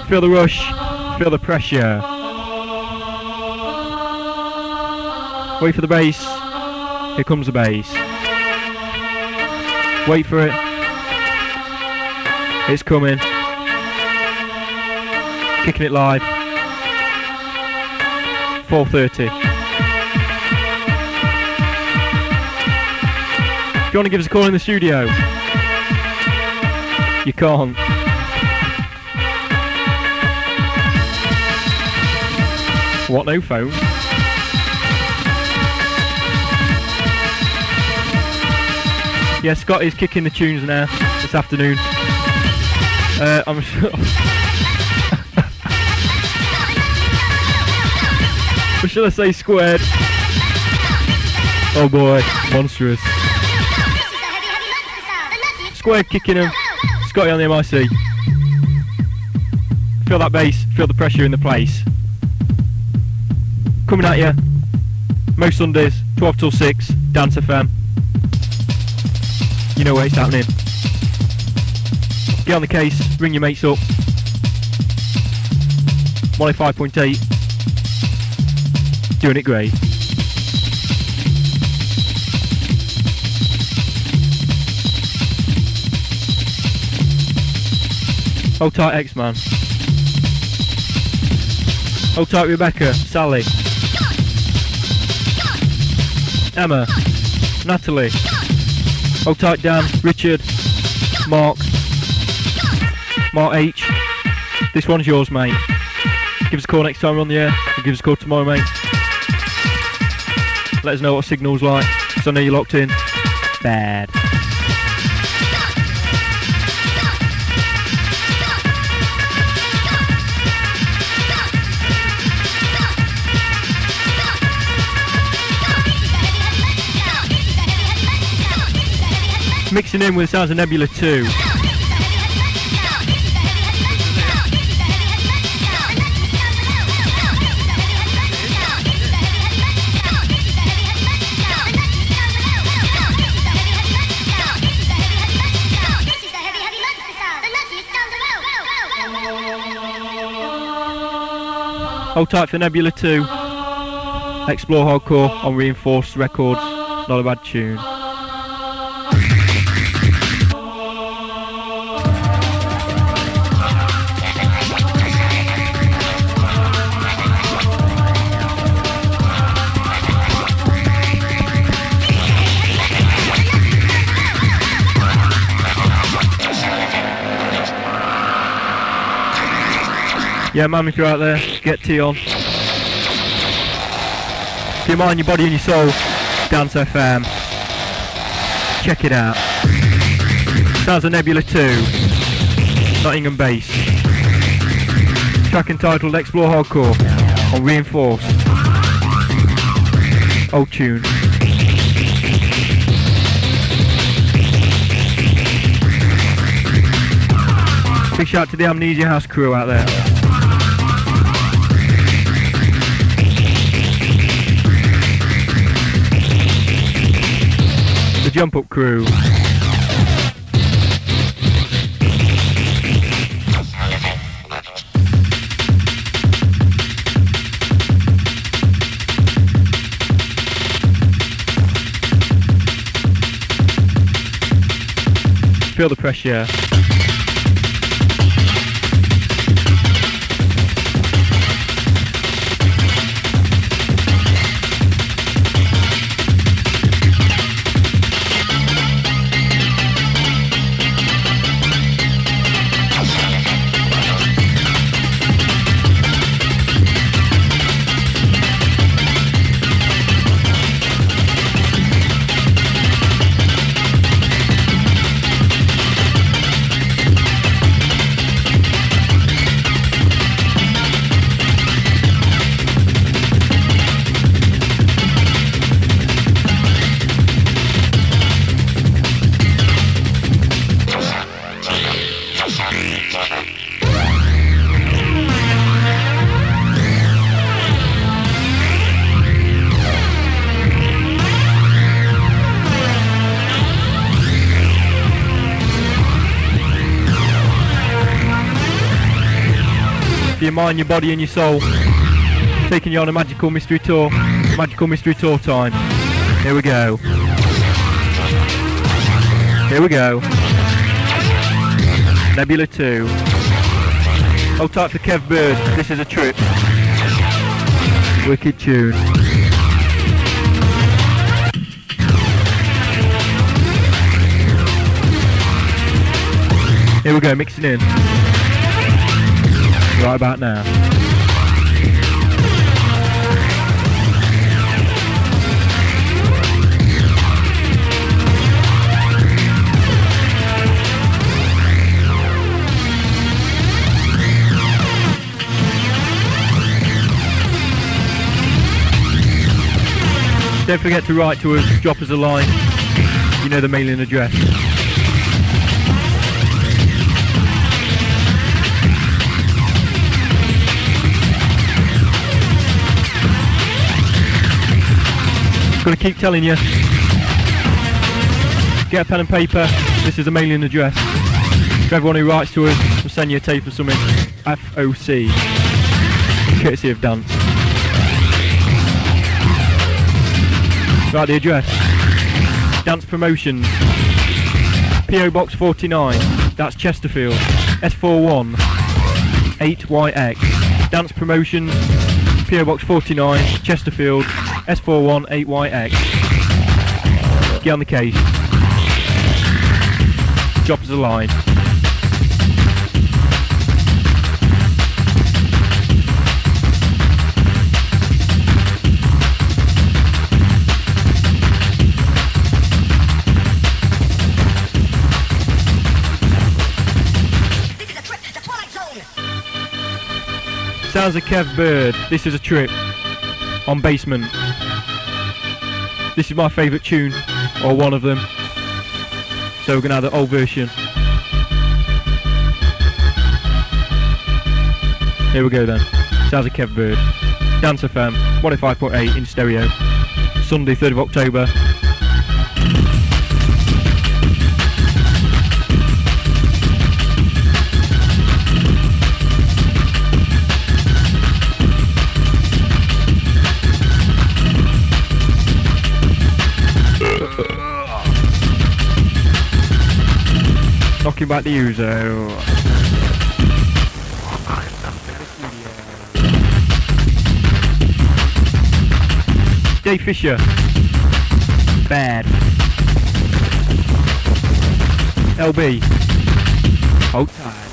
Feel the rush. Feel the pressure. Wait for the bass. Here comes the bass. Wait for it. It's coming. Kicking it live. 4:30. If you want to give us a call in the studio, you can't. What, no phone? Yeah, Scott is kicking the tunes now this afternoon. I'm sure. Or should I say squared? Oh boy, monstrous. Squared kicking him. Scotty on the MIC. Feel that bass, feel the pressure in the place. Coming at you. Most Sundays, 12 till 6, Dance FM. You know where it's happening. Get on the case, ring your mates up. 105.8. Doing it great. Hold tight, X-Man. Hold tight, Rebecca, Sally, Emma, Natalie. Hold tight, Dan, Richard, Mark H. This one's yours, mate. Give us a call next time we're on the air. Give us a call tomorrow, mate. Let us know what signal's like, because I know you're locked in. Bad. Mixing in with the sounds of Nebula 2. Hold tight for Nebula 2. Explore Hardcore on Reinforced Records. Not a bad tune. Yeah, man, if you're out there, get tea on. For your mind, your body and your soul, Dance FM. Check it out. Sounds of Nebula 2. Nottingham bass. Track entitled Explore Hardcore on Reinforced. Old tune. Big shout to the Amnesia House crew out there. The Jump Up crew. Feel the pressure. your mind, your body and your soul. Taking you on a magical mystery tour. Magical mystery tour time. Here we go. Here we go. Nebula 2. Hold tight for Kev Bird. This is a trip. Wicked tune. Here we go, mixing in. Right about now. Don't forget to write to us, drop us a line. You know the mailing address. Gonna keep telling you. Get a pen and paper. This is a mailing address. For everyone who writes to us, we'll send you a tape of something. FOC. Courtesy of Dance. Right, the address. Dance Promotions. PO Box 49. That's Chesterfield. S41 8YX. Dance Promotions. PO Box 49. Chesterfield. S41 8YX. Get on the case. Drop us a line. Sounds of Kev Bird. This is a trip on Basement. This is my favourite tune, or one of them. So we're gonna have the old version. Here we go then. Sounds of Kev Bird. Dance FM 105.8 in stereo. Sunday 3rd of October. Knocking back the Uzo. Dave Fisher. Bad. LB. Hold tight.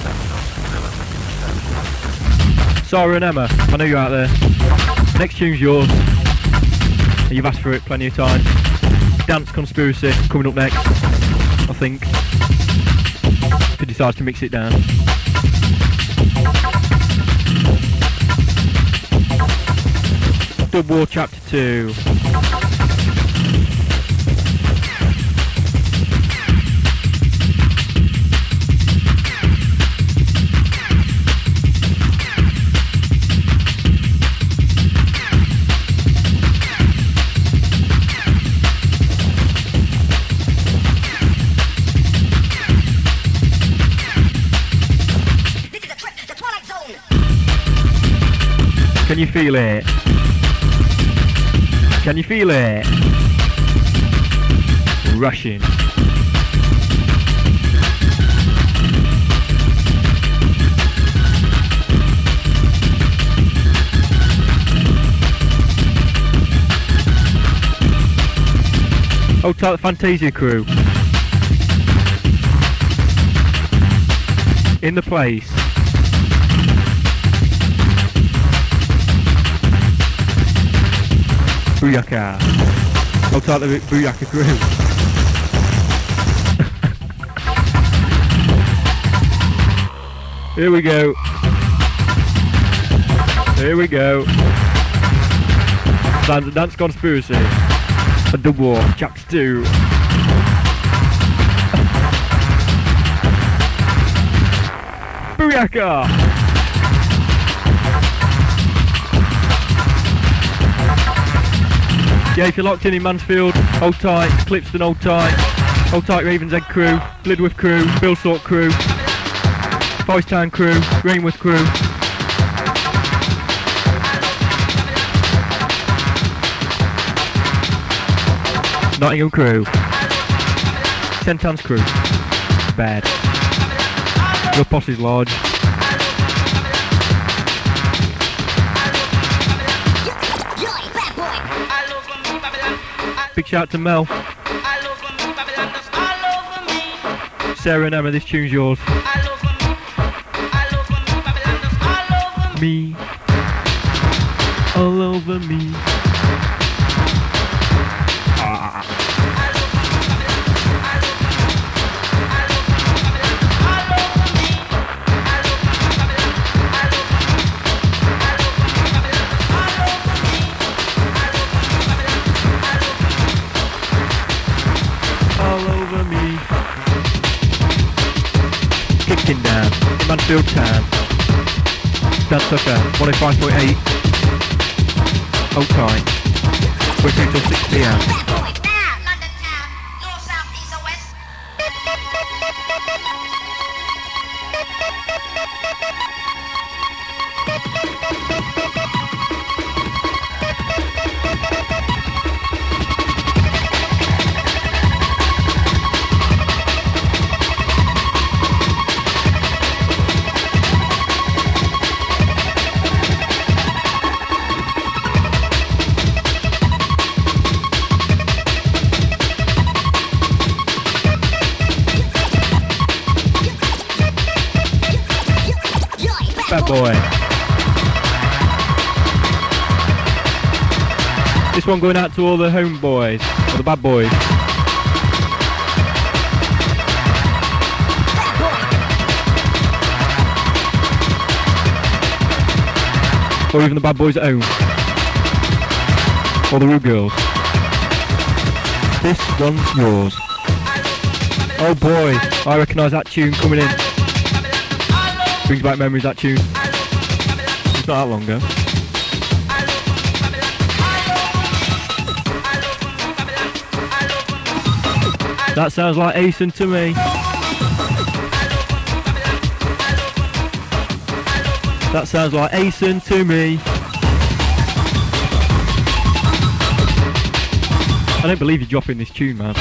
Sarah and Emma, I know you're out there. Next tune's yours. You've asked for it plenty of times. Dance Conspiracy coming up next, I think. If he decides to mix it down. Dub War Chapter 2. Can you feel it? Can you feel it? Rushing. Hold tight, the Fantasia crew. In the place. Booyaka. Hold tight, the Booyaka crew. Here we go. Here we go. Sounds of Dance Conspiracy. A Dub War, Chapter 2. Booyaka! Yeah, if you're locked in Mansfield, hold tight, Clipston, hold tight Ravens Egg crew, Blidworth crew, Bilsort crew, Forest Town crew, Greenworth crew, Nottingham crew. St Anne's crew. Bad. Your posse's large. Big shout to Mel. Sarah and Emma, this tune's yours. Me. All over me. Kicking down, Mansfield Town. Dance FM, 105.8. Hold tight. We're through till 6 PM. Bad boy. This one going out to all the homeboys, or the bad boys. Or even the bad boys at home. Or the rude girls. This one's yours. Oh boy, I recognise that tune coming in. Brings back memories, that tune. It's not that long ago. That sounds like Asen to me. That sounds like Asen to me. I don't believe you're dropping this tune, man.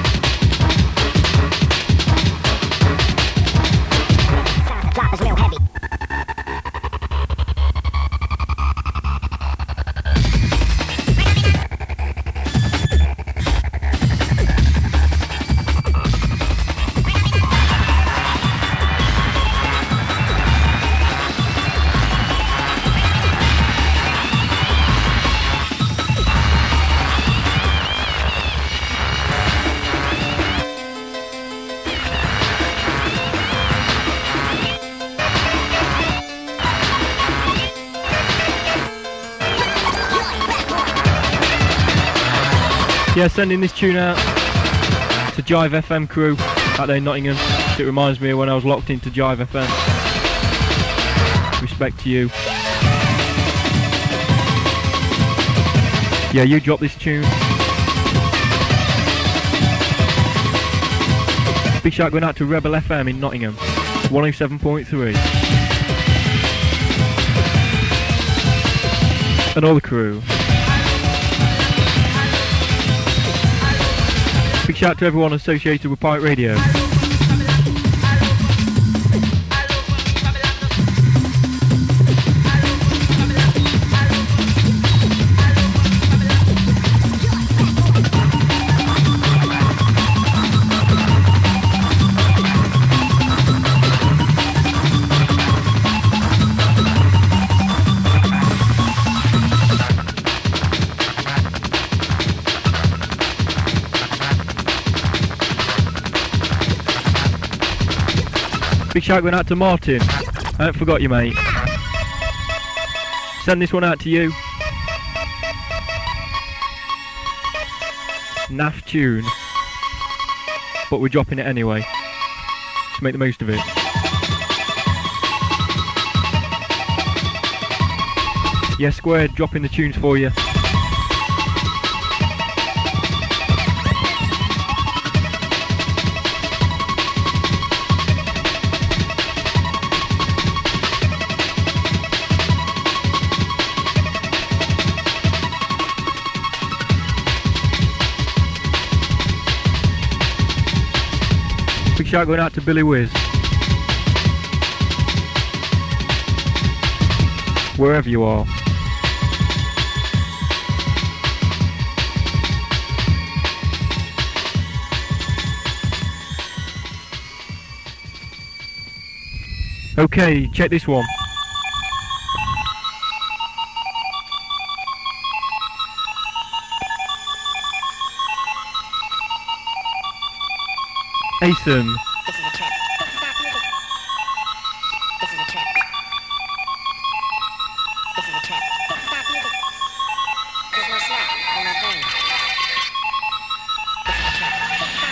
Yeah, sending this tune out to Jive FM crew out there in Nottingham. It reminds me of when I was locked into Jive FM. Respect to you. Yeah, you drop this tune. Big shout going out to Rebel FM in Nottingham, 107.3. And all the crew. Big shout to everyone associated with Pirate Radio. Big shout going out to Martin. I haven't forgot you, mate. Send this one out to you. Naff tune. But we're dropping it anyway. To make the most of it. Yeah, Squared dropping the tunes for you. shout going out to Billy Wiz. Wherever you are. Okay, check this one. Asen. This is a trip. This is a trip. This is a trip. Stop music. There's no snap in my brain. This is a trip. Stop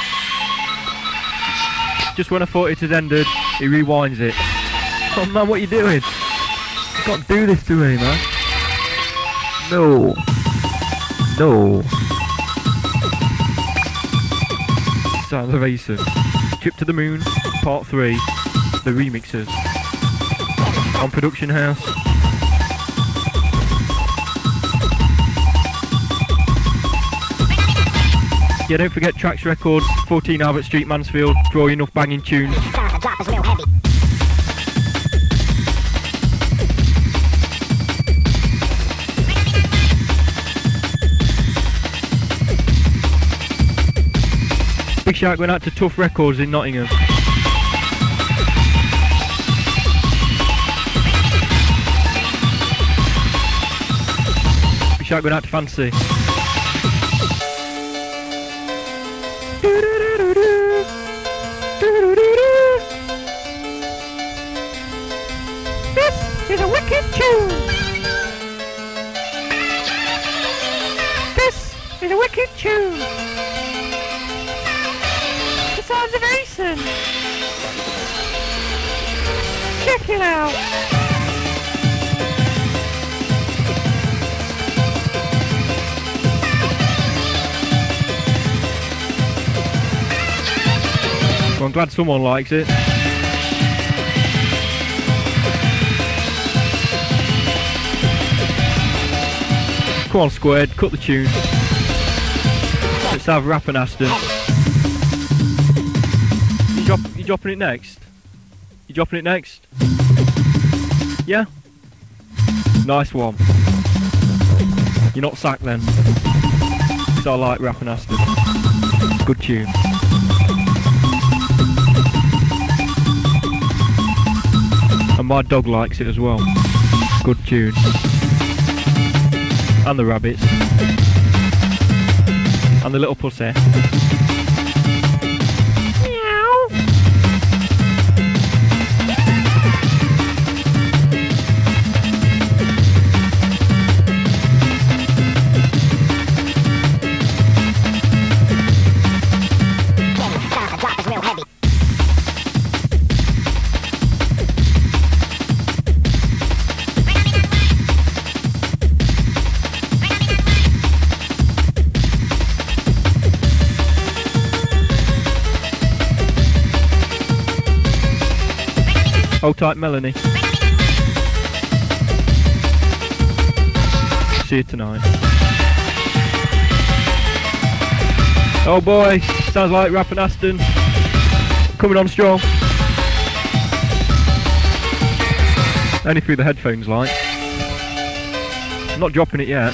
music. Just when I thought it had ended, he rewinds it. Oh man, what are you doing? You can't do this to me, man. No. No. Sounds of Asen. Trip to the Moon, Part 3, the remixes. On Production House. Yeah, don't forget Trax Records, 14 Albert Street, Mansfield, for all enough banging tunes. The drop is real heavy. Big shout going out to Tough Records in Nottingham. Big shout going out to Fancy. This is a wicked tune. This is a wicked tune. The sounds of Asen. Check it out. Well, I'm glad someone likes it. Come on, Squared, cut the tune. Let's have Rap and Aston. You dropping it next? You dropping it next? Yeah? Nice one. You're not sacked then. Because I like Rap and Aston. Good tune. And my dog likes it as well. Good tune. And the rabbits. And the little pussy. Meow. The drop is real heavy. Hold tight, Melanie. See you tonight. Oh boy, sounds like Rap and Aston. Coming on strong. Only through the headphones, like. I'm not dropping it yet.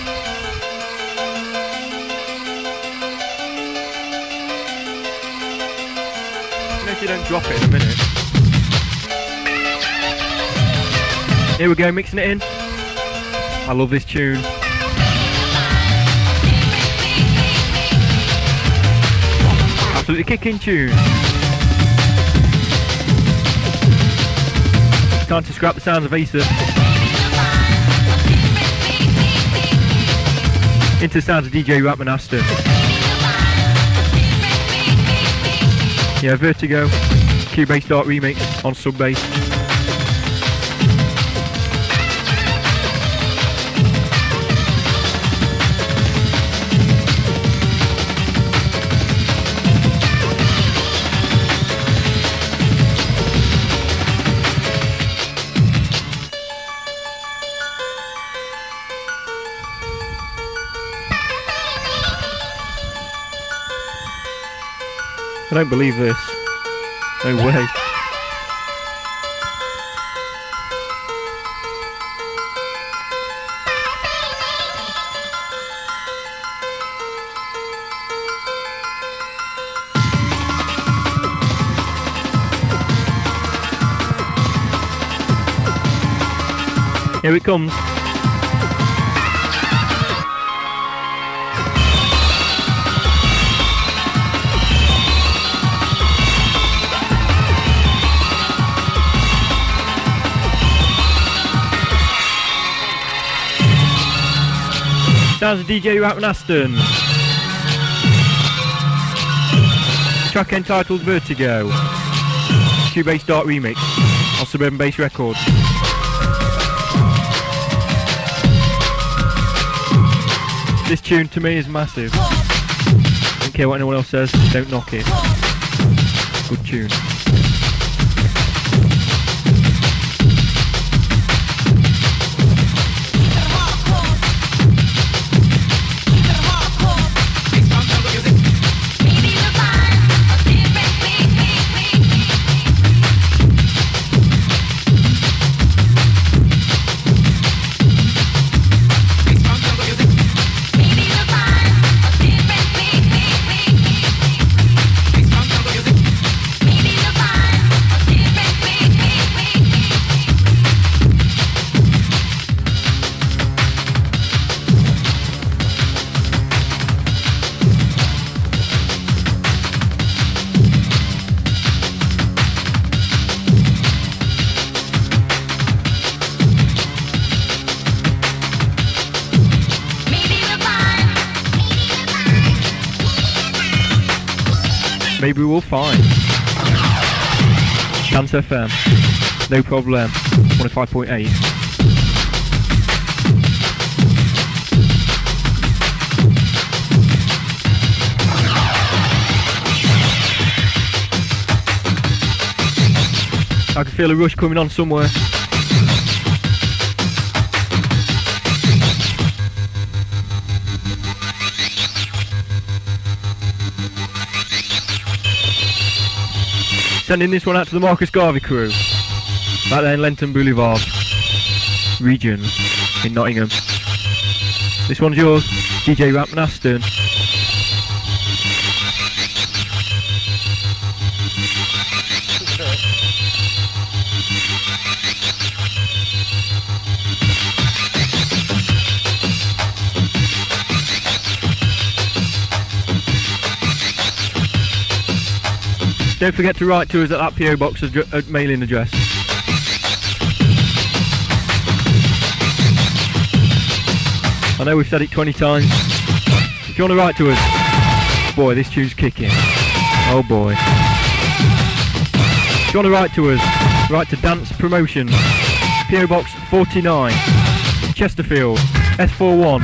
You know, if you don't drop it in a minute. Here we go, mixing it in. I love this tune. Absolutely kicking tune. It's time to scrap the sounds of Asen. Into the sounds of DJ Rapman Aston. Yeah, Vertigo, Cubase Dark remix on Subbase. I don't believe this. No way. Here it comes. Sounds of DJ Ratman Aston. Track entitled Vertigo. Cubase Dark remix on Suburban Bass Records. This tune to me is massive. Don't care what anyone else says, don't knock it. Good tune. Maybe we'll find. Dance FM. No problem. 105.8. I can feel a rush coming on somewhere. Sending this one out to the Marcus Garvey crew. Back there in Lenton Boulevard region in Nottingham. This one's yours, DJ Ratman Aston. Don't forget to write to us at that PO box mailing address. I know we've said it 20 times. If you want to write to us, boy, this tune's kicking. Oh boy. If you want to write to us, write to Dance Promotions, PO Box 49, Chesterfield, S41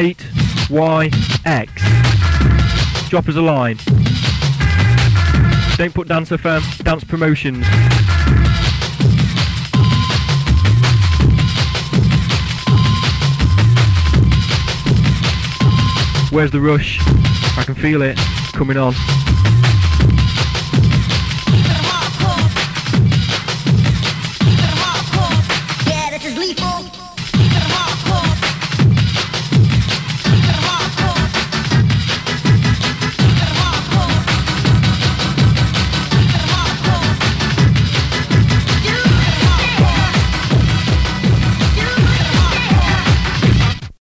8YX. Drop us a line. Don't put Dance FM, Dance Promotions. Where's the rush? I can feel it coming on.